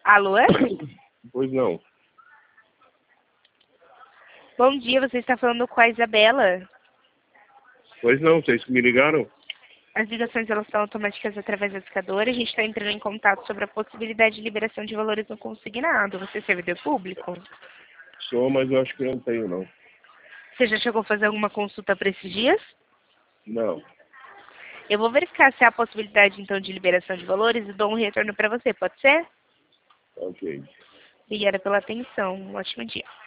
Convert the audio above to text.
Alô? Pois não. Bom dia, você está falando com a Isabela. Pois não, vocês que me ligaram? As ligações elas são automáticas através da discadora. A gente está entrando em contato sobre a possibilidade de liberação de valores no consignado. Você é servidor público? Sou, mas eu acho que eu não tenho, não. Você já chegou a fazer alguma consulta para esses dias? Não. Eu vou verificar se há a possibilidade, então, de liberação de valores e dou um retorno para você. Pode ser? Ok. Obrigada pela atenção. Um ótimo dia.